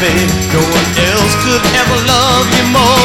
baby. No one else could ever love you more.